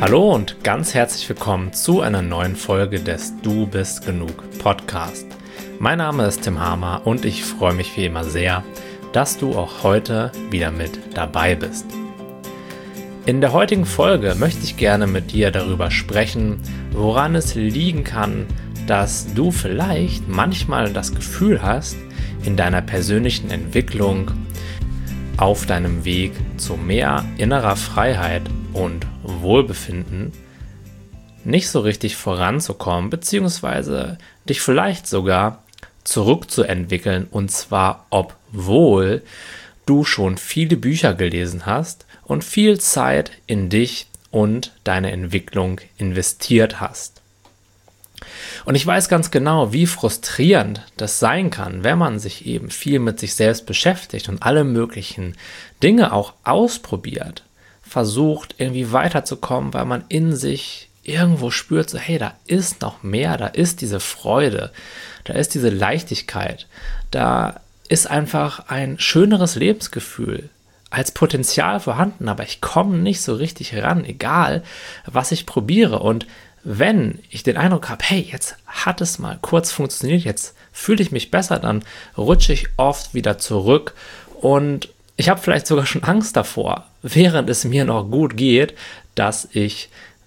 Hallo und ganz herzlich willkommen zu einer neuen Folge des Du bist genug Podcast. Mein Name ist Tim Hamer und ich freue mich wie immer sehr, dass du auch heute wieder mit dabei bist. In der heutigen Folge möchte ich gerne mit dir darüber sprechen, woran es liegen kann, dass du vielleicht manchmal das Gefühl hast, in deiner persönlichen Entwicklung auf deinem Weg zu mehr innerer Freiheit und Wohlbefinden nicht so richtig voranzukommen, beziehungsweise dich vielleicht sogar zurückzuentwickeln, und zwar obwohl du schon viele Bücher gelesen hast und viel Zeit in dich und deine Entwicklung investiert hast. Und ich weiß ganz genau, wie frustrierend das sein kann, wenn man sich eben viel mit sich selbst beschäftigt und alle möglichen Dinge auch ausprobiert, versucht irgendwie weiterzukommen, weil man in sich irgendwo spürt, so hey, da ist noch mehr, da ist diese Freude, da ist diese Leichtigkeit, da ist einfach ein schöneres Lebensgefühl als Potenzial vorhanden, aber ich komme nicht so richtig ran, egal was ich probiere. Und wenn ich den Eindruck habe, hey, jetzt hat es mal kurz funktioniert, jetzt fühle ich mich besser, dann rutsche ich oft wieder zurück und ich habe vielleicht sogar schon Angst davor, während es mir noch gut geht, dass ich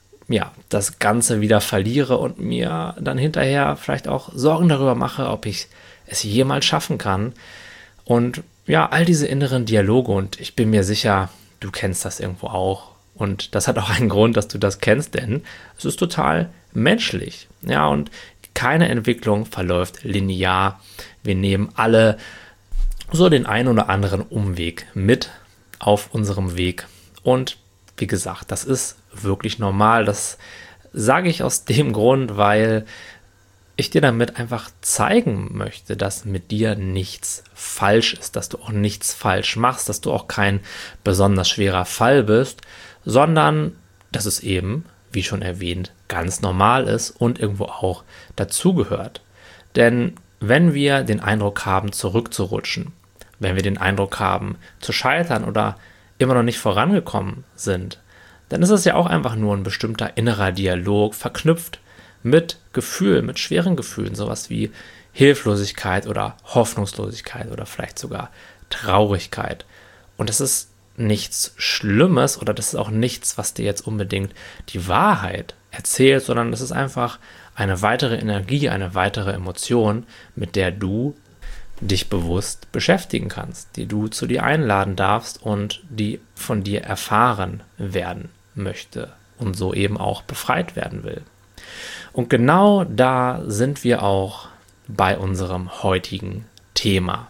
das Ganze wieder verliere und mir dann hinterher vielleicht auch Sorgen darüber mache, ob ich es jemals schaffen kann. Und ja, all diese inneren Dialoge, und ich bin mir sicher, du kennst das irgendwo auch. Und das hat auch einen Grund, dass du das kennst, denn es ist total menschlich. Ja, und keine Entwicklung verläuft linear. Wir nehmen alle so den einen oder anderen Umweg mit auf unserem Weg. Und wie gesagt, das ist wirklich normal. Das sage ich aus dem Grund, weil ich dir damit einfach zeigen möchte, dass mit dir nichts falsch ist, dass du auch nichts falsch machst, dass du auch kein besonders schwerer Fall bist, sondern dass es eben, wie schon erwähnt, ganz normal ist und irgendwo auch dazugehört. Denn wenn wir den Eindruck haben, zurückzurutschen, wenn wir den Eindruck haben, zu scheitern oder immer noch nicht vorangekommen sind, dann ist es ja auch einfach nur ein bestimmter innerer Dialog, verknüpft mit Gefühlen, mit schweren Gefühlen, sowas wie Hilflosigkeit oder Hoffnungslosigkeit oder vielleicht sogar Traurigkeit. Und das ist nichts Schlimmes oder das ist auch nichts, was dir jetzt unbedingt die Wahrheit erzählt, sondern das ist einfach eine weitere Energie, eine weitere Emotion, mit der du dich bewusst beschäftigen kannst, die du zu dir einladen darfst und die von dir erfahren werden möchte und so eben auch befreit werden will. Und genau da sind wir auch bei unserem heutigen Thema.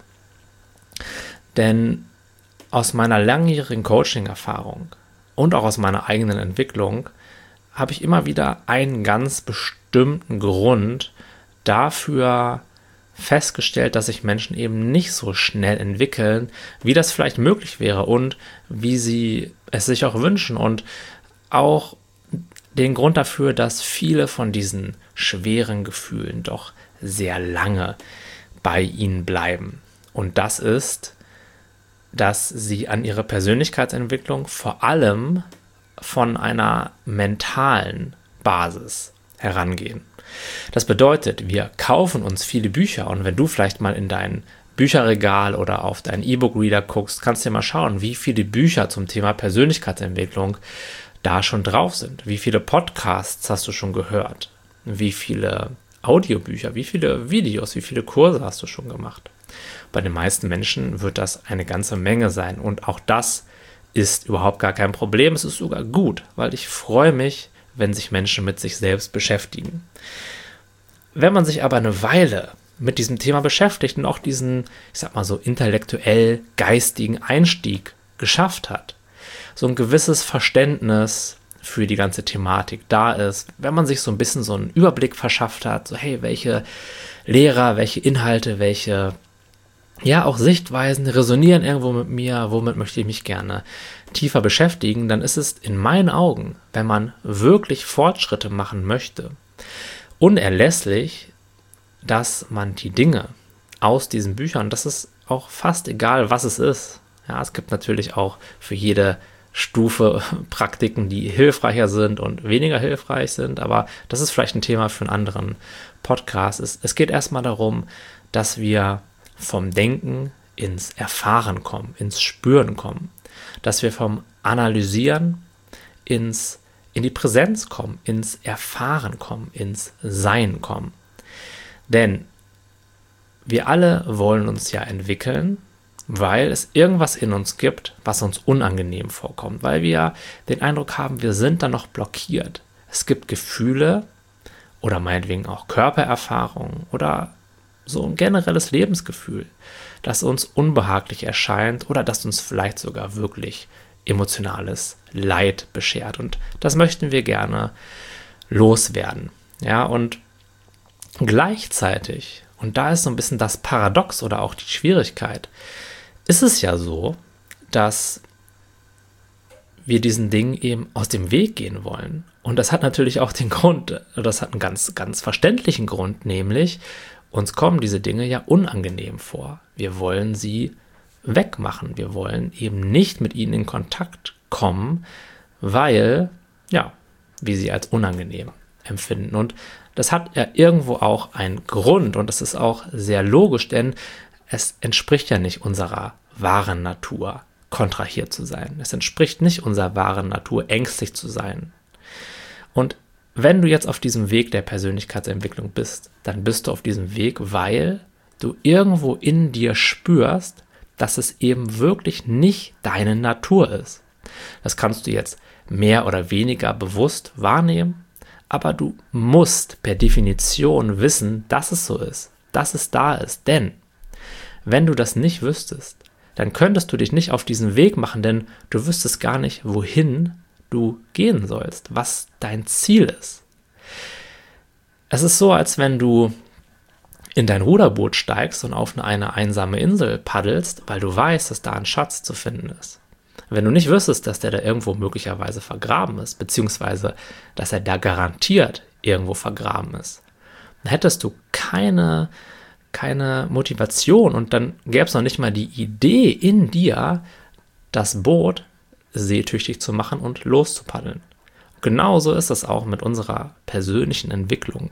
Denn aus meiner langjährigen Coaching-Erfahrung und auch aus meiner eigenen Entwicklung habe ich immer wieder einen ganz bestimmten Grund dafür festgestellt, dass sich Menschen eben nicht so schnell entwickeln, wie das vielleicht möglich wäre und wie sie es sich auch wünschen, und auch den Grund dafür, dass viele von diesen schweren Gefühlen doch sehr lange bei ihnen bleiben. Und das ist, dass sie an ihre Persönlichkeitsentwicklung vor allem von einer mentalen Basis herangehen. Das bedeutet, wir kaufen uns viele Bücher, und wenn du vielleicht mal in dein Bücherregal oder auf deinen E-Book-Reader guckst, kannst du dir mal schauen, wie viele Bücher zum Thema Persönlichkeitsentwicklung da schon drauf sind. Wie viele Podcasts hast du schon gehört? Wie viele Audiobücher, wie viele Videos, wie viele Kurse hast du schon gemacht? Bei den meisten Menschen wird das eine ganze Menge sein, und auch das ist überhaupt gar kein Problem. Es ist sogar gut, weil ich freue mich, wenn sich Menschen mit sich selbst beschäftigen. Wenn man sich aber eine Weile mit diesem Thema beschäftigt und auch diesen, ich sag mal so, intellektuell geistigen Einstieg geschafft hat, so ein gewisses Verständnis für die ganze Thematik da ist, wenn man sich so ein bisschen so einen Überblick verschafft hat, so hey, welche Lehrer, welche Inhalte, welche auch Sichtweisen resonieren irgendwo mit mir, womit möchte ich mich gerne tiefer beschäftigen, dann ist es in meinen Augen, wenn man wirklich Fortschritte machen möchte, unerlässlich, dass man die Dinge aus diesen Büchern, das ist auch fast egal, was es ist. Ja, es gibt natürlich auch für jede Stufe Praktiken, die hilfreicher sind und weniger hilfreich sind, aber das ist vielleicht ein Thema für einen anderen Podcast. Es geht erstmal darum, dass wir vom Denken ins Erfahren kommen, ins Spüren kommen, dass wir vom Analysieren in die Präsenz kommen, ins Erfahren kommen, ins Sein kommen. Denn wir alle wollen uns ja entwickeln, weil es irgendwas in uns gibt, was uns unangenehm vorkommt, weil wir den Eindruck haben, wir sind da noch blockiert. Es gibt Gefühle oder meinetwegen auch Körpererfahrungen oder so ein generelles Lebensgefühl, das uns unbehaglich erscheint oder das uns vielleicht sogar wirklich emotionales Leid beschert. Und das möchten wir gerne loswerden. Ja, und gleichzeitig, und da ist so ein bisschen das Paradox oder auch die Schwierigkeit, ist es ja so, dass wir diesen Dingen eben aus dem Weg gehen wollen. Und das hat natürlich auch den Grund, das hat einen ganz, ganz verständlichen Grund, nämlich uns kommen diese Dinge ja unangenehm vor. Wir wollen sie wegmachen. Wir wollen eben nicht mit ihnen in Kontakt kommen, weil, ja, wir sie als unangenehm empfinden. Und das hat ja irgendwo auch einen Grund und das ist auch sehr logisch, denn es entspricht ja nicht unserer wahren Natur, kontrahiert zu sein. Es entspricht nicht unserer wahren Natur, ängstlich zu sein. Und wenn du jetzt auf diesem Weg der Persönlichkeitsentwicklung bist, dann bist du auf diesem Weg, weil du irgendwo in dir spürst, dass es eben wirklich nicht deine Natur ist. Das kannst du jetzt mehr oder weniger bewusst wahrnehmen, aber du musst per Definition wissen, dass es so ist, dass es da ist. Denn wenn du das nicht wüsstest, dann könntest du dich nicht auf diesen Weg machen, denn du wüsstest gar nicht, wohin du gehen sollst, was dein Ziel ist. Es ist so, als wenn du in dein Ruderboot steigst und auf eine einsame Insel paddelst, weil du weißt, dass da ein Schatz zu finden ist. Wenn du nicht wüsstest, dass der da irgendwo möglicherweise vergraben ist, beziehungsweise dass er da garantiert irgendwo vergraben ist, dann hättest du keine Motivation und dann gäbe es noch nicht mal die Idee in dir, das Boot seetüchtig zu machen und loszupaddeln. Genauso ist es auch mit unserer persönlichen Entwicklung.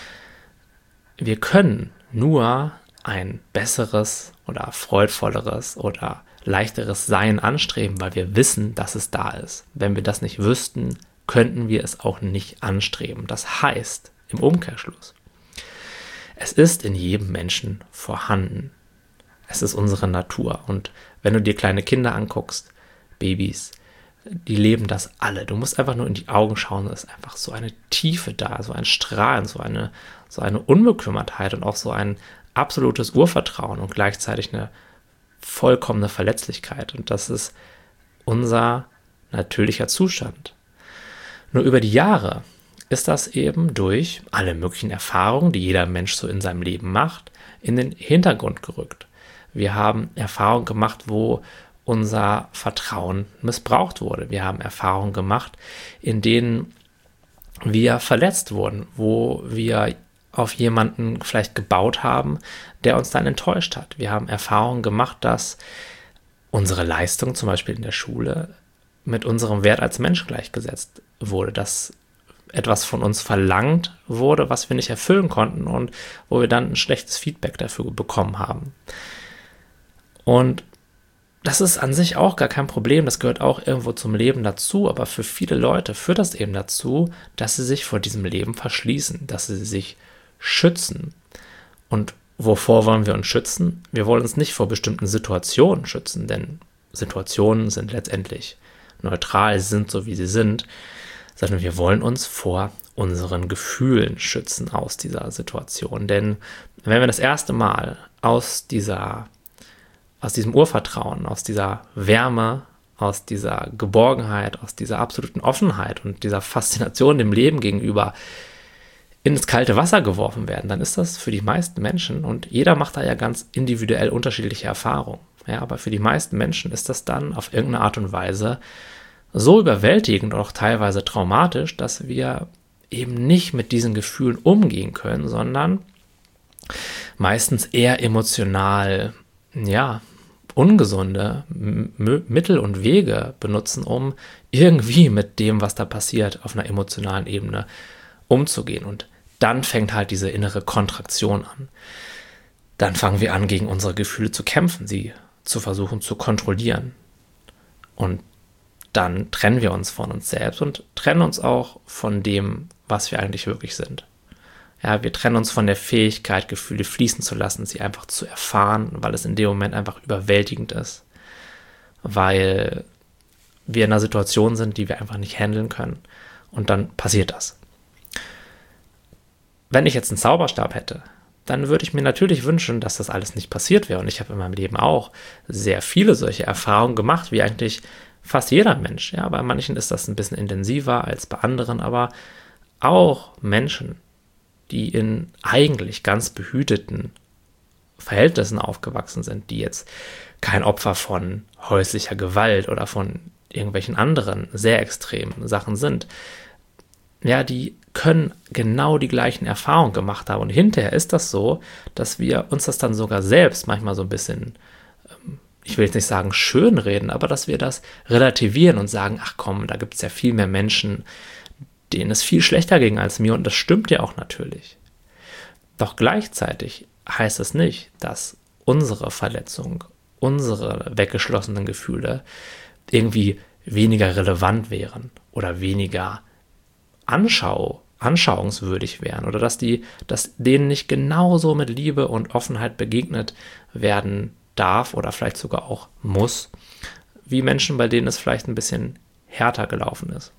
Wir können nur ein besseres oder freudvolleres oder leichteres Sein anstreben, weil wir wissen, dass es da ist. Wenn wir das nicht wüssten, könnten wir es auch nicht anstreben. Das heißt, im Umkehrschluss, es ist in jedem Menschen vorhanden. Es ist unsere Natur. Und wenn du dir kleine Kinder anguckst, Babys, die leben das alle. Du musst einfach nur in die Augen schauen, es ist einfach so eine Tiefe da, so ein Strahlen, so eine Unbekümmertheit und auch so ein absolutes Urvertrauen und gleichzeitig eine vollkommene Verletzlichkeit. Und das ist unser natürlicher Zustand. Nur über die Jahre ist das eben durch alle möglichen Erfahrungen, die jeder Mensch so in seinem Leben macht, in den Hintergrund gerückt. Wir haben Erfahrungen gemacht, wo unser Vertrauen missbraucht wurde. Wir haben Erfahrungen gemacht, in denen wir verletzt wurden, wo wir auf jemanden vielleicht gebaut haben, der uns dann enttäuscht hat. Wir haben Erfahrungen gemacht, dass unsere Leistung, zum Beispiel in der Schule, mit unserem Wert als Mensch gleichgesetzt wurde, dass etwas von uns verlangt wurde, was wir nicht erfüllen konnten und wo wir dann ein schlechtes Feedback dafür bekommen haben. Und das ist an sich auch gar kein Problem, das gehört auch irgendwo zum Leben dazu, aber für viele Leute führt das eben dazu, dass sie sich vor diesem Leben verschließen, dass sie sich schützen. Und wovor wollen wir uns schützen? Wir wollen uns nicht vor bestimmten Situationen schützen, denn Situationen sind letztendlich neutral, sind so wie sie sind, sondern wir wollen uns vor unseren Gefühlen schützen aus dieser Situation. Denn wenn wir das erste Mal aus diesem Urvertrauen, aus dieser Wärme, aus dieser Geborgenheit, aus dieser absoluten Offenheit und dieser Faszination dem Leben gegenüber ins kalte Wasser geworfen werden, dann ist das für die meisten Menschen, und jeder macht da ja ganz individuell unterschiedliche Erfahrungen, ja, aber für die meisten Menschen ist das dann auf irgendeine Art und Weise so überwältigend und auch teilweise traumatisch, dass wir eben nicht mit diesen Gefühlen umgehen können, sondern meistens eher emotional, ja, ungesunde Mittel und Wege benutzen, um irgendwie mit dem, was da passiert, auf einer emotionalen Ebene umzugehen. Und dann fängt halt diese innere Kontraktion an. Dann fangen wir an, gegen unsere Gefühle zu kämpfen, sie zu versuchen zu kontrollieren. Und dann trennen wir uns von uns selbst und trennen uns auch von dem, was wir eigentlich wirklich sind. Ja, wir trennen uns von der Fähigkeit, Gefühle fließen zu lassen, sie einfach zu erfahren, weil es in dem Moment einfach überwältigend ist. Weil wir in einer Situation sind, die wir einfach nicht handeln können. Und dann passiert das. Wenn ich jetzt einen Zauberstab hätte, dann würde ich mir natürlich wünschen, dass das alles nicht passiert wäre. Und ich habe in meinem Leben auch sehr viele solche Erfahrungen gemacht, wie eigentlich fast jeder Mensch. Ja, bei manchen ist das ein bisschen intensiver als bei anderen, aber auch Menschen, die in eigentlich ganz behüteten Verhältnissen aufgewachsen sind, die jetzt kein Opfer von häuslicher Gewalt oder von irgendwelchen anderen sehr extremen Sachen sind, ja, die können genau die gleichen Erfahrungen gemacht haben. Und hinterher ist das so, dass wir uns das dann sogar selbst manchmal so ein bisschen, ich will jetzt nicht sagen schönreden, aber dass wir das relativieren und sagen, ach komm, da gibt es ja viel mehr Menschen, denen es viel schlechter ging als mir. Und das stimmt ja auch natürlich. Doch gleichzeitig heißt es nicht, dass unsere Verletzung, unsere weggeschlossenen Gefühle irgendwie weniger relevant wären oder weniger anschauungswürdig wären oder dass denen nicht genauso mit Liebe und Offenheit begegnet werden darf oder vielleicht sogar auch muss, wie Menschen, bei denen es vielleicht ein bisschen härter gelaufen ist.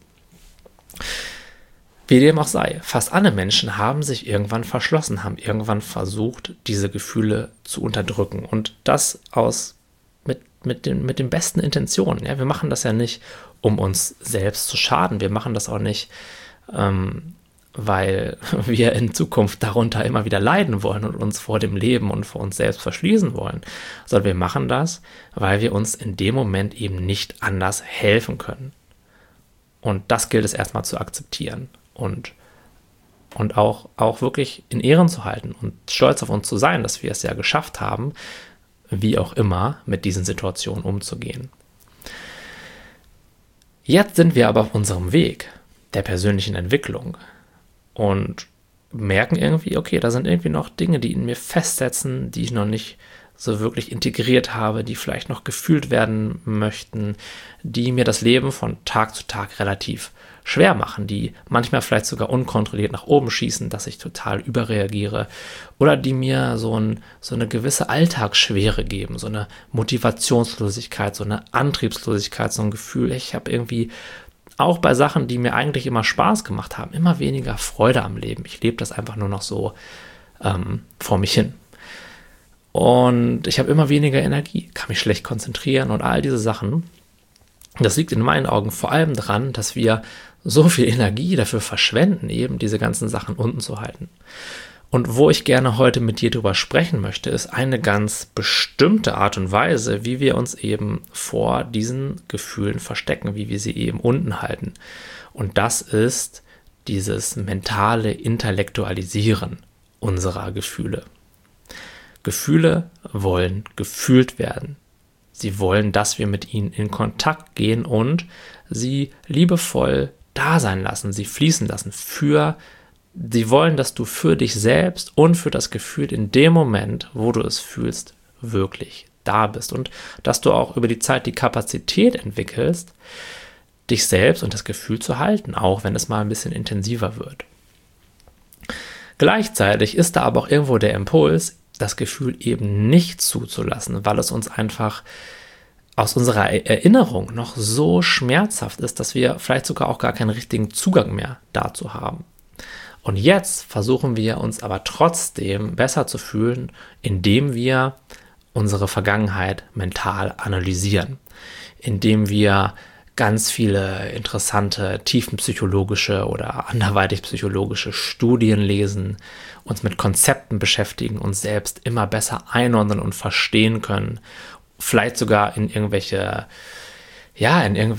Wie dem auch sei, fast alle Menschen haben sich irgendwann verschlossen, haben irgendwann versucht, diese Gefühle zu unterdrücken und das mit den besten Intentionen. Ja, wir machen das ja nicht, um uns selbst zu schaden. Wir machen das auch nicht, weil wir in Zukunft darunter immer wieder leiden wollen und uns vor dem Leben und vor uns selbst verschließen wollen, sondern wir machen das, weil wir uns in dem Moment eben nicht anders helfen können. Und das gilt es erstmal zu akzeptieren und auch wirklich in Ehren zu halten und stolz auf uns zu sein, dass wir es ja geschafft haben, wie auch immer, mit diesen Situationen umzugehen. Jetzt sind wir aber auf unserem Weg der persönlichen Entwicklung und merken irgendwie, okay, da sind irgendwie noch Dinge, die in mir festsetzen, die ich noch nicht so wirklich integriert habe, die vielleicht noch gefühlt werden möchten, die mir das Leben von Tag zu Tag relativ schwer machen, die manchmal vielleicht sogar unkontrolliert nach oben schießen, dass ich total überreagiere oder die mir so eine gewisse Alltagsschwere geben, so eine Motivationslosigkeit, so eine Antriebslosigkeit, so ein Gefühl, ich habe irgendwie auch bei Sachen, die mir eigentlich immer Spaß gemacht haben, immer weniger Freude am Leben. Ich lebe das einfach nur noch so vor mich hin. Und ich habe immer weniger Energie, kann mich schlecht konzentrieren und all diese Sachen. Das liegt in meinen Augen vor allem daran, dass wir so viel Energie dafür verschwenden, eben diese ganzen Sachen unten zu halten. Und wo ich gerne heute mit dir drüber sprechen möchte, ist eine ganz bestimmte Art und Weise, wie wir uns eben vor diesen Gefühlen verstecken, wie wir sie eben unten halten. Und das ist dieses mentale Intellektualisieren unserer Gefühle. Gefühle wollen gefühlt werden. Sie wollen, dass wir mit ihnen in Kontakt gehen und sie liebevoll da sein lassen, sie fließen lassen. Sie wollen, dass du für dich selbst und für das Gefühl in dem Moment, wo du es fühlst, wirklich da bist. Und dass du auch über die Zeit die Kapazität entwickelst, dich selbst und das Gefühl zu halten, auch wenn es mal ein bisschen intensiver wird. Gleichzeitig ist da aber auch irgendwo der Impuls, das Gefühl eben nicht zuzulassen, weil es uns einfach aus unserer Erinnerung noch so schmerzhaft ist, dass wir vielleicht sogar auch gar keinen richtigen Zugang mehr dazu haben. Und jetzt versuchen wir uns aber trotzdem besser zu fühlen, indem wir unsere Vergangenheit mental analysieren, indem wir ganz viele interessante tiefenpsychologische oder anderweitig psychologische Studien lesen, uns mit Konzepten beschäftigen, uns selbst immer besser einordnen und verstehen können, vielleicht sogar in irgendwelche,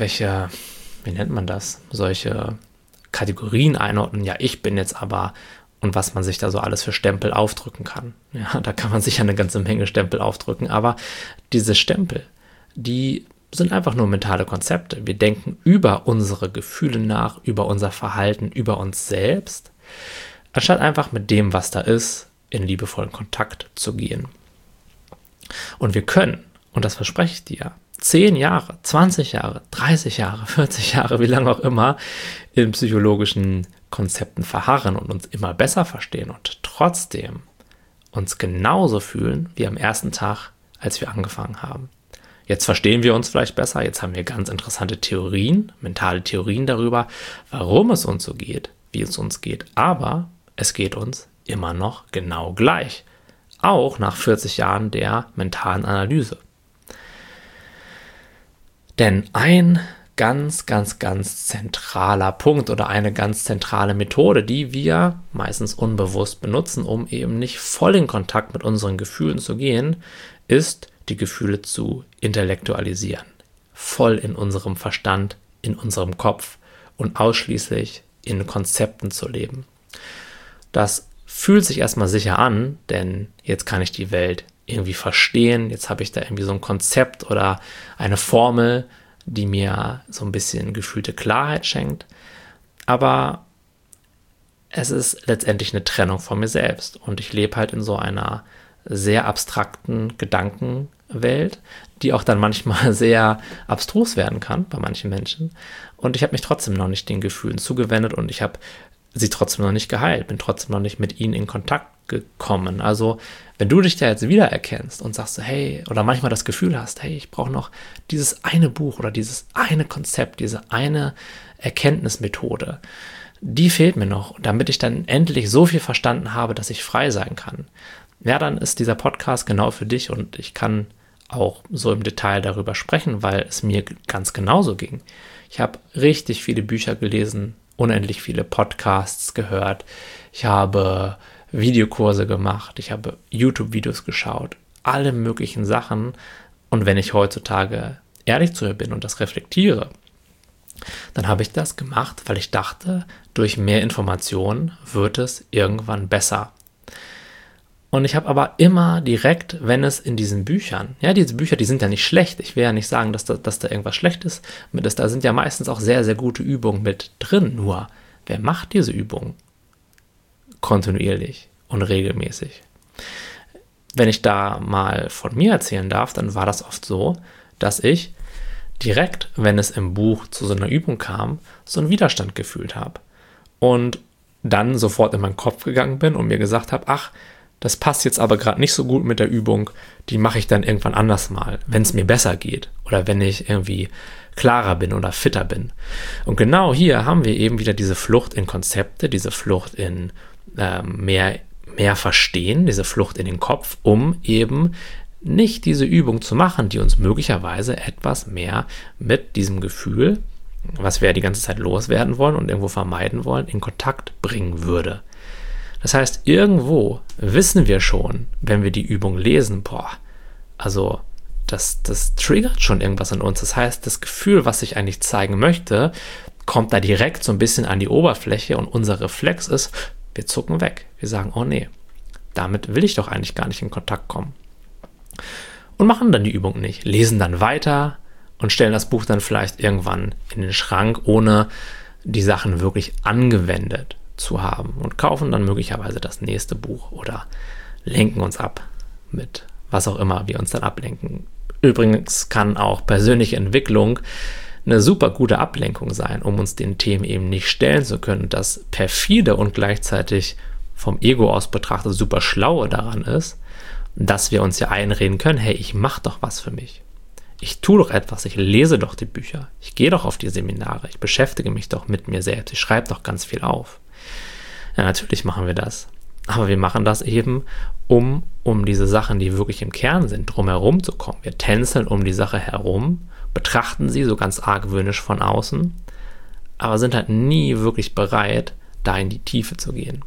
wie nennt man das, solche Kategorien einordnen. Ja, ich bin jetzt aber und was man sich da so alles für Stempel aufdrücken kann. Ja, da kann man sich eine ganze Menge Stempel aufdrücken, aber diese Stempel, die sind einfach nur mentale Konzepte. Wir denken über unsere Gefühle nach, über unser Verhalten, über uns selbst, anstatt einfach mit dem, was da ist, in liebevollen Kontakt zu gehen. Und wir können, und das verspreche ich dir, 10 Jahre, 20 Jahre, 30 Jahre, 40 Jahre, wie lange auch immer, in psychologischen Konzepten verharren und uns immer besser verstehen und trotzdem uns genauso fühlen wie am ersten Tag, als wir angefangen haben. Jetzt verstehen wir uns vielleicht besser, jetzt haben wir ganz interessante Theorien, mentale Theorien darüber, warum es uns so geht, wie es uns geht, aber es geht uns immer noch genau gleich, auch nach 40 Jahren der mentalen Analyse. Denn ein ganz zentraler Punkt oder eine ganz zentrale Methode, die wir meistens unbewusst benutzen, um eben nicht voll in Kontakt mit unseren Gefühlen zu gehen, ist, die Gefühle zu intellektualisieren. Voll in unserem Verstand, in unserem Kopf und ausschließlich in Konzepten zu leben. Das fühlt sich erstmal sicher an, denn jetzt kann ich die Welt irgendwie verstehen, jetzt habe ich da irgendwie so ein Konzept oder eine Formel, die mir so ein bisschen gefühlte Klarheit schenkt, aber es ist letztendlich eine Trennung von mir selbst und ich lebe halt in so einer sehr abstrakten Gedankenwelt, die auch dann manchmal sehr abstrus werden kann bei manchen Menschen und ich habe mich trotzdem noch nicht den Gefühlen zugewendet und ich habe sie trotzdem noch nicht geheilt, bin trotzdem noch nicht mit ihnen in Kontakt gekommen. Also wenn du dich da jetzt wiedererkennst und sagst, hey, oder manchmal das Gefühl hast, hey, ich brauche noch dieses eine Buch oder dieses eine Konzept, diese eine Erkenntnismethode, die fehlt mir noch, damit ich dann endlich so viel verstanden habe, dass ich frei sein kann. Ja, dann ist dieser Podcast genau für dich und ich kann auch so im Detail darüber sprechen, weil es mir ganz genauso ging. Ich habe richtig viele Bücher gelesen, unendlich viele Podcasts gehört, ich habe Videokurse gemacht, ich habe YouTube-Videos geschaut, alle möglichen Sachen. Und wenn ich heutzutage ehrlich zu mir bin und das reflektiere, dann habe ich das gemacht, weil ich dachte, durch mehr Informationen wird es irgendwann besser. Und ich habe aber immer direkt, wenn es in diesen Büchern, ja, diese Bücher, die sind ja nicht schlecht, ich will ja nicht sagen, dass da irgendwas Schlechtes mit ist, da sind ja meistens auch sehr, sehr gute Übungen mit drin, nur wer macht diese Übungen kontinuierlich und regelmäßig? Wenn ich da mal von mir erzählen darf, dann war das oft so, dass ich direkt, wenn es im Buch zu so einer Übung kam, so einen Widerstand gefühlt habe und dann sofort in meinen Kopf gegangen bin und mir gesagt habe, ach, das passt jetzt aber gerade nicht so gut mit der Übung, die mache ich dann irgendwann anders mal, wenn es mir besser geht oder wenn ich irgendwie klarer bin oder fitter bin. Und genau hier haben wir eben wieder diese Flucht in Konzepte, diese Flucht in mehr verstehen, diese Flucht in den Kopf, um eben nicht diese Übung zu machen, die uns möglicherweise etwas mehr mit diesem Gefühl, was wir die ganze Zeit loswerden wollen und irgendwo vermeiden wollen, in Kontakt bringen würde. Das heißt, irgendwo wissen wir schon, wenn wir die Übung lesen, also das triggert schon irgendwas in uns. Das heißt, das Gefühl, was ich eigentlich zeigen möchte, kommt da direkt so ein bisschen an die Oberfläche und unser Reflex ist, wir zucken weg. Wir sagen, oh nee, damit will ich doch eigentlich gar nicht in Kontakt kommen. Und machen dann die Übung nicht, lesen dann weiter und stellen das Buch dann vielleicht irgendwann in den Schrank, ohne die Sachen wirklich angewendet zu haben und kaufen dann möglicherweise das nächste Buch oder lenken uns ab mit was auch immer wir uns dann ablenken. Übrigens kann auch persönliche Entwicklung eine super gute Ablenkung sein, um uns den Themen eben nicht stellen zu können. Das perfide und gleichzeitig vom Ego aus betrachtet super Schlaue daran ist, dass wir uns ja einreden können, hey, ich mache doch was für mich. Ich tue doch etwas, ich lese doch die Bücher, ich gehe doch auf die Seminare, ich beschäftige mich doch mit mir selbst, ich schreibe doch ganz viel auf. Ja, natürlich machen wir das, aber wir machen das eben, um diese Sachen, die wirklich im Kern sind, drumherum zu kommen. Wir tänzeln um die Sache herum, betrachten sie so ganz argwöhnisch von außen, aber sind halt nie wirklich bereit, da in die Tiefe zu gehen.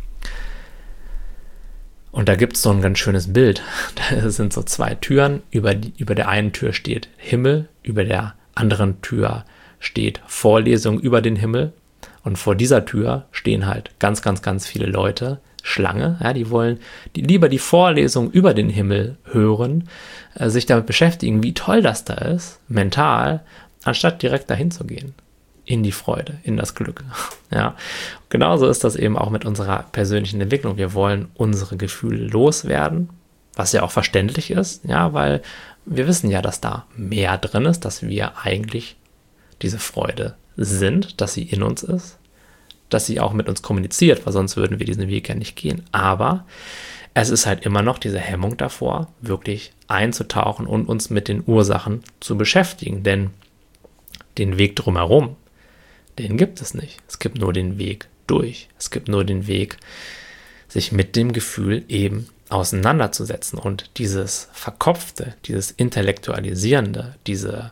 Und da gibt es so ein ganz schönes Bild. Da sind so 2 Türen. Über der einen Tür steht Himmel, über der anderen Tür steht Vorlesung über den Himmel. Und vor dieser Tür stehen halt ganz, ganz, ganz viele Leute Schlange. Ja, die wollen lieber die Vorlesung über den Himmel hören, sich damit beschäftigen, wie toll das da ist, mental, anstatt direkt dahin zu gehen. In die Freude, in das Glück. Ja, genauso ist das eben auch mit unserer persönlichen Entwicklung. Wir wollen unsere Gefühle loswerden, was ja auch verständlich ist, ja, weil wir wissen ja, dass da mehr drin ist, dass wir eigentlich diese Freude sind, dass sie in uns ist, dass sie auch mit uns kommuniziert, weil sonst würden wir diesen Weg ja nicht gehen. Aber es ist halt immer noch diese Hemmung davor, wirklich einzutauchen und uns mit den Ursachen zu beschäftigen, denn den Weg drumherum, den gibt es nicht. Es gibt nur den Weg durch. Es gibt nur den Weg, sich mit dem Gefühl eben auseinanderzusetzen. Und dieses Verkopfte, dieses Intellektualisierende, diese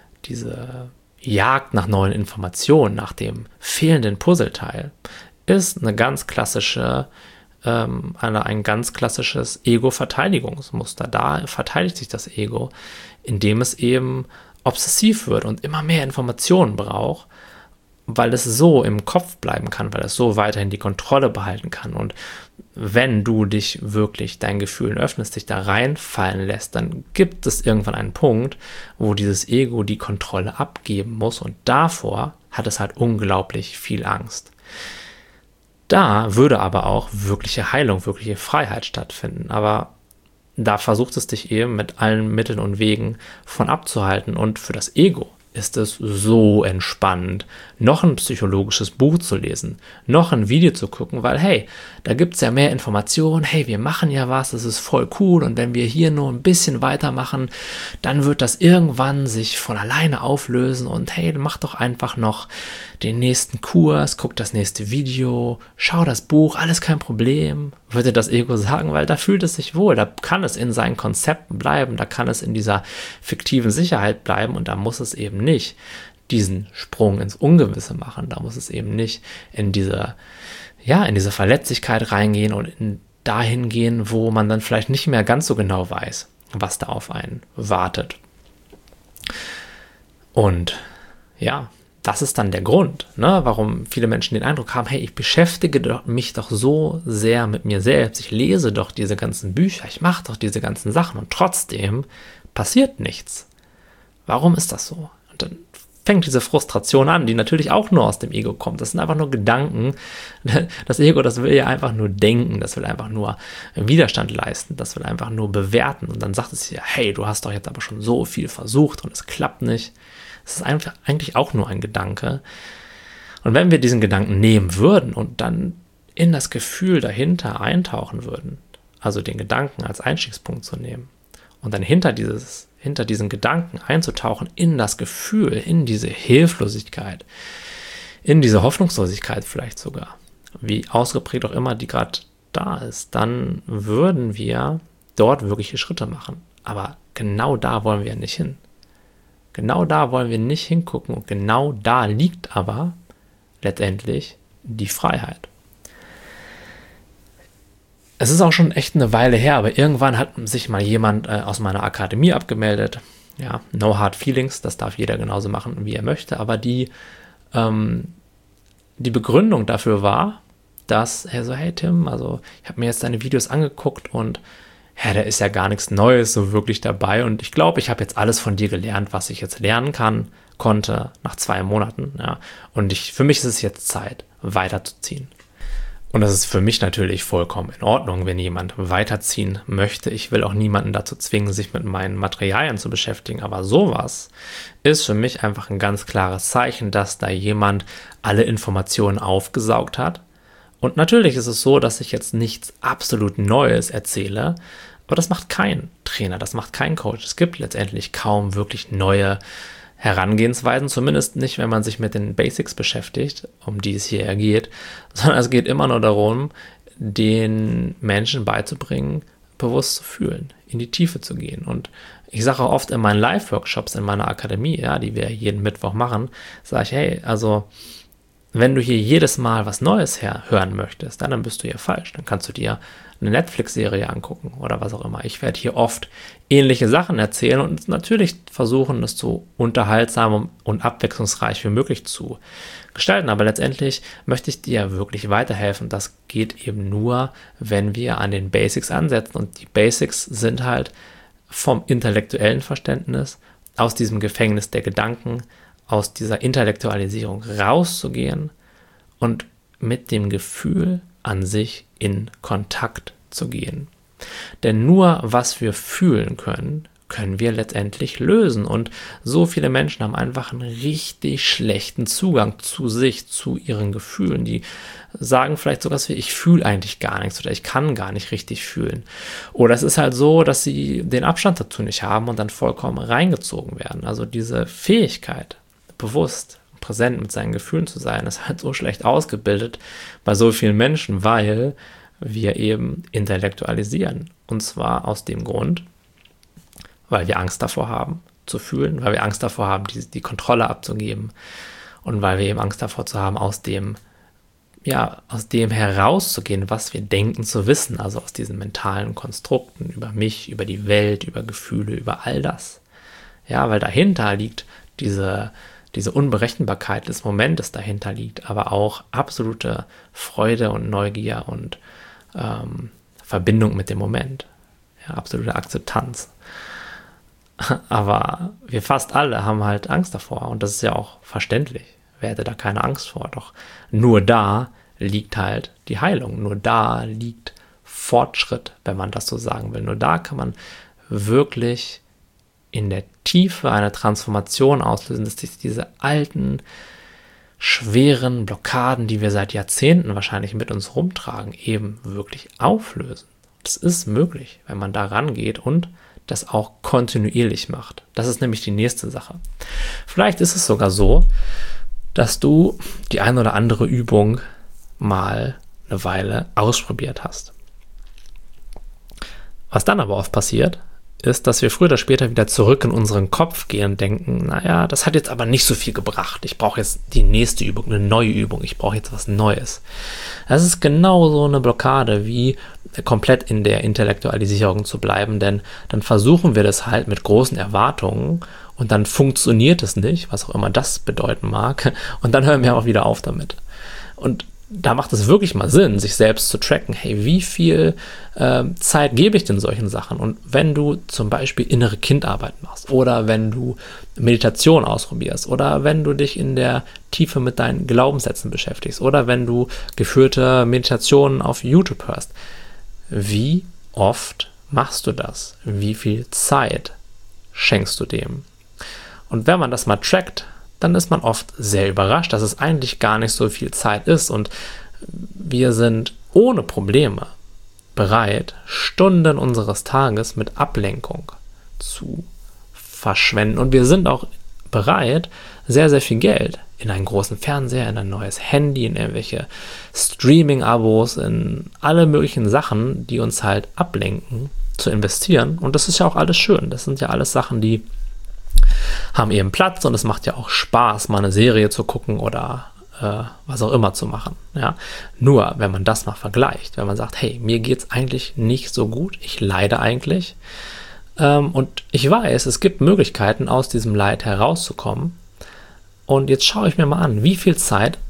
Jagd nach neuen Informationen, nach dem fehlenden Puzzleteil, ist ein ganz klassisches Ego-Verteidigungsmuster. Da verteidigt sich das Ego, indem es eben obsessiv wird und immer mehr Informationen braucht, weil es so im Kopf bleiben kann, weil es so weiterhin die Kontrolle behalten kann. Und wenn du dich wirklich deinen Gefühlen öffnest, dich da reinfallen lässt, dann gibt es irgendwann einen Punkt, wo dieses Ego die Kontrolle abgeben muss, und davor hat es halt unglaublich viel Angst. Da würde aber auch wirkliche Heilung, wirkliche Freiheit stattfinden, aber da versucht es dich eben mit allen Mitteln und Wegen von abzuhalten, und für das Ego ist es so entspannend, noch ein psychologisches Buch zu lesen, noch ein Video zu gucken, weil hey, da gibt es ja mehr Informationen, hey, wir machen ja was, das ist voll cool, und wenn wir hier nur ein bisschen weitermachen, dann wird das irgendwann sich von alleine auflösen, und hey, mach doch einfach noch den nächsten Kurs, guck das nächste Video, schau das Buch, alles kein Problem, würde das Ego sagen, weil da fühlt es sich wohl, da kann es in seinen Konzepten bleiben, da kann es in dieser fiktiven Sicherheit bleiben, und da muss es eben nicht diesen Sprung ins Ungewisse machen, da muss es eben nicht in diese Verletzlichkeit reingehen und dahin gehen, wo man dann vielleicht nicht mehr ganz so genau weiß, was da auf einen wartet. Und ja, das ist dann der Grund, ne, warum viele Menschen den Eindruck haben, hey, ich beschäftige mich doch so sehr mit mir selbst, ich lese doch diese ganzen Bücher, ich mache doch diese ganzen Sachen, und trotzdem passiert nichts. Warum ist das so? Und dann fängt diese Frustration an, die natürlich auch nur aus dem Ego kommt. Das sind einfach nur Gedanken. Das Ego, das will ja einfach nur denken, das will einfach nur Widerstand leisten, das will einfach nur bewerten. Und dann sagt es ja, hey, du hast doch jetzt aber schon so viel versucht und es klappt nicht. Es ist einfach eigentlich auch nur ein Gedanke. Und wenn wir diesen Gedanken nehmen würden und dann in das Gefühl dahinter eintauchen würden, also den Gedanken als Einstiegspunkt zu nehmen und dann hinter diesen Gedanken einzutauchen in das Gefühl, in diese Hilflosigkeit, in diese Hoffnungslosigkeit vielleicht sogar, wie ausgeprägt auch immer die gerade da ist, dann würden wir dort wirkliche Schritte machen. Aber genau da wollen wir nicht hin. Genau da wollen wir nicht hingucken, und genau da liegt aber letztendlich die Freiheit. Es ist auch schon echt eine Weile her, aber irgendwann hat sich mal jemand aus meiner Akademie abgemeldet. Ja, no hard feelings, das darf jeder genauso machen, wie er möchte. Aber die Begründung dafür war, dass er so, hey Tim, also ich habe mir jetzt deine Videos angeguckt und ja, da ist ja gar nichts Neues so wirklich dabei. Und ich glaube, ich habe jetzt alles von dir gelernt, was ich jetzt lernen konnte nach 2 Monaten. Ja. Und für mich ist es jetzt Zeit, weiterzuziehen. Und das ist für mich natürlich vollkommen in Ordnung, wenn jemand weiterziehen möchte. Ich will auch niemanden dazu zwingen, sich mit meinen Materialien zu beschäftigen. Aber sowas ist für mich einfach ein ganz klares Zeichen, dass da jemand alle Informationen aufgesaugt hat. Und natürlich ist es so, dass ich jetzt nichts absolut Neues erzähle, aber das macht kein Trainer, das macht kein Coach. Es gibt letztendlich kaum wirklich neue Herangehensweisen, zumindest nicht, wenn man sich mit den Basics beschäftigt, um die es hier geht, sondern es geht immer nur darum, den Menschen beizubringen, bewusst zu fühlen, in die Tiefe zu gehen. Und ich sage auch oft in meinen Live-Workshops in meiner Akademie, ja, die wir jeden Mittwoch machen, sage ich, hey, also wenn du hier jedes Mal was Neues hören möchtest, dann bist du hier falsch. Dann kannst du dir eine Netflix-Serie angucken oder was auch immer. Ich werde hier oft ähnliche Sachen erzählen und natürlich versuchen, das so unterhaltsam und abwechslungsreich wie möglich zu gestalten. Aber letztendlich möchte ich dir wirklich weiterhelfen. Das geht eben nur, wenn wir an den Basics ansetzen. Und die Basics sind halt vom intellektuellen Verständnis, aus diesem Gefängnis der Gedanken, aus dieser Intellektualisierung rauszugehen und mit dem Gefühl an sich in Kontakt zu gehen. Denn nur was wir fühlen können, können wir letztendlich lösen. Und so viele Menschen haben einfach einen richtig schlechten Zugang zu sich, zu ihren Gefühlen. Die sagen vielleicht sowas wie, ich fühle eigentlich gar nichts oder ich kann gar nicht richtig fühlen. Oder es ist halt so, dass sie den Abstand dazu nicht haben und dann vollkommen reingezogen werden. Also diese Fähigkeit, bewusst, präsent mit seinen Gefühlen zu sein, ist halt so schlecht ausgebildet bei so vielen Menschen, weil wir eben intellektualisieren. Und zwar aus dem Grund, weil wir Angst davor haben zu fühlen, weil wir Angst davor haben, die Kontrolle abzugeben und weil wir eben Angst davor zu haben, aus dem herauszugehen, was wir denken zu wissen, also aus diesen mentalen Konstrukten über mich, über die Welt, über Gefühle, über all das. Ja, weil dahinter liegt diese Unberechenbarkeit des Momentes, dahinter liegt aber auch absolute Freude und Neugier und Verbindung mit dem Moment. Ja, absolute Akzeptanz. Aber wir fast alle haben halt Angst davor und das ist ja auch verständlich. Wer hätte da keine Angst vor? Doch nur da liegt halt die Heilung. Nur da liegt Fortschritt, wenn man das so sagen will. Nur da kann man wirklich in der Tiefe eine Transformation auslösen, dass sich diese alten, schweren Blockaden, die wir seit Jahrzehnten wahrscheinlich mit uns rumtragen, eben wirklich auflösen. Das ist möglich, wenn man da rangeht und das auch kontinuierlich macht. Das ist nämlich die nächste Sache. Vielleicht ist es sogar so, dass du die ein oder andere Übung mal eine Weile ausprobiert hast. Was dann aber oft passiert, ist, dass wir früher oder später wieder zurück in unseren Kopf gehen und denken, naja, das hat jetzt aber nicht so viel gebracht. Ich brauche jetzt die nächste Übung, eine neue Übung. Ich brauche jetzt was Neues. Das ist genau so eine Blockade, wie komplett in der Intellektualisierung zu bleiben, denn dann versuchen wir das halt mit großen Erwartungen und dann funktioniert es nicht, was auch immer das bedeuten mag, und dann hören wir auch wieder auf damit. Und da macht es wirklich mal Sinn, sich selbst zu tracken. Hey, wie viel Zeit gebe ich denn solchen Sachen? Und wenn du zum Beispiel innere Kindarbeit machst oder wenn du Meditation ausprobierst oder wenn du dich in der Tiefe mit deinen Glaubenssätzen beschäftigst oder wenn du geführte Meditationen auf YouTube hörst, wie oft machst du das? Wie viel Zeit schenkst du dem? Und wenn man das mal trackt, dann ist man oft sehr überrascht, dass es eigentlich gar nicht so viel Zeit ist und wir sind ohne Probleme bereit, Stunden unseres Tages mit Ablenkung zu verschwenden und wir sind auch bereit, sehr, sehr viel Geld in einen großen Fernseher, in ein neues Handy, in irgendwelche Streaming-Abos, in alle möglichen Sachen, die uns halt ablenken, zu investieren. Und das ist ja auch alles schön. Das sind ja alles Sachen, die haben eben Platz und es macht ja auch Spaß, mal eine Serie zu gucken oder was auch immer zu machen. Ja? Nur, wenn man das mal vergleicht, wenn man sagt, hey, mir geht es eigentlich nicht so gut, ich leide eigentlich und ich weiß, es gibt Möglichkeiten, aus diesem Leid herauszukommen und jetzt schaue ich mir mal an, wie viel Zeit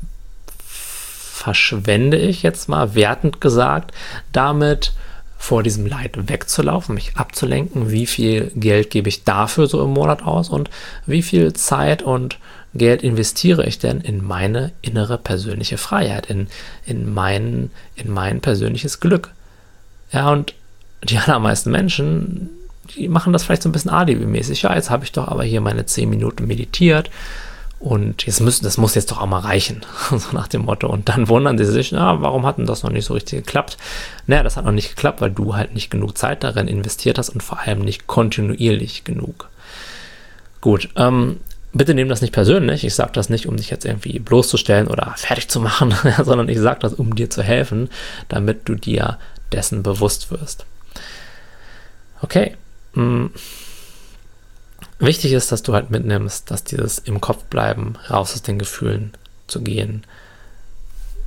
verschwende ich jetzt mal, wertend gesagt, damit vor diesem Leid wegzulaufen, mich abzulenken, wie viel Geld gebe ich dafür so im Monat aus und wie viel Zeit und Geld investiere ich denn in meine innere persönliche Freiheit, in mein persönliches Glück. Ja, und die allermeisten Menschen, die machen das vielleicht so ein bisschen alibi-mäßig. Ja, jetzt habe ich doch aber hier meine 10 Minuten meditiert und das muss jetzt doch auch mal reichen, so nach dem Motto. Und dann wundern sie sich, warum hat denn das noch nicht so richtig geklappt? Naja, das hat noch nicht geklappt, weil du halt nicht genug Zeit darin investiert hast und vor allem nicht kontinuierlich genug. Gut, bitte nimm das nicht persönlich. Ich sage das nicht, um dich jetzt irgendwie bloßzustellen oder fertig zu machen, sondern ich sage das, um dir zu helfen, damit du dir dessen bewusst wirst. Okay, wichtig ist, dass du halt mitnimmst, dass dieses im Kopf bleiben, raus aus den Gefühlen zu gehen,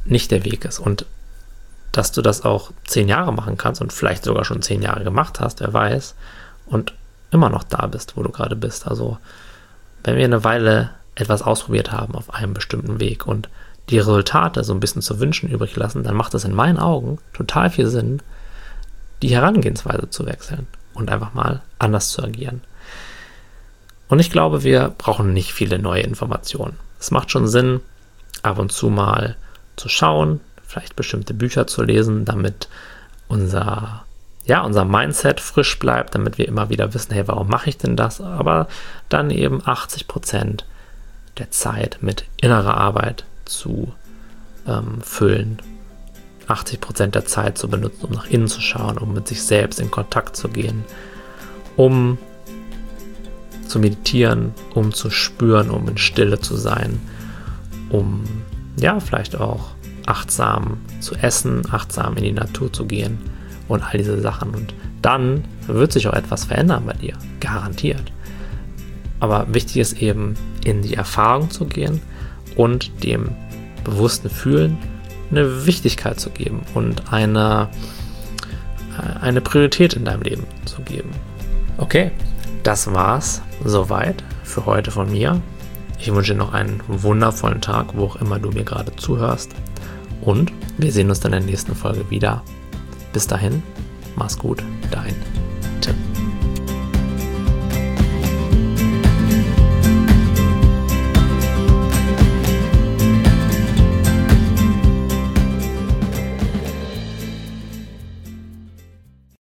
nicht der Weg ist und dass du das auch 10 Jahre machen kannst und vielleicht sogar schon 10 Jahre gemacht hast, wer weiß, und immer noch da bist, wo du gerade bist. Also wenn wir eine Weile etwas ausprobiert haben auf einem bestimmten Weg und die Resultate so ein bisschen zu wünschen übrig lassen, dann macht es in meinen Augen total viel Sinn, die Herangehensweise zu wechseln und einfach mal anders zu agieren. Und ich glaube, wir brauchen nicht viele neue Informationen. Es macht schon Sinn, ab und zu mal zu schauen, vielleicht bestimmte Bücher zu lesen, damit unser Mindset frisch bleibt, damit wir immer wieder wissen, hey, warum mache ich denn das? Aber dann eben 80% der Zeit mit innerer Arbeit zu füllen, 80% der Zeit zu benutzen, um nach innen zu schauen, um mit sich selbst in Kontakt zu gehen, um zu meditieren, um zu spüren, um in Stille zu sein, um vielleicht auch achtsam zu essen, achtsam in die Natur zu gehen und all diese Sachen. Und dann wird sich auch etwas verändern bei dir, garantiert. Aber wichtig ist eben, in die Erfahrung zu gehen und dem bewussten Fühlen eine Wichtigkeit zu geben und eine Priorität in deinem Leben zu geben. Okay, das war's soweit für heute von mir. Ich wünsche dir noch einen wundervollen Tag, wo auch immer du mir gerade zuhörst. Und wir sehen uns dann in der nächsten Folge wieder. Bis dahin, mach's gut, dein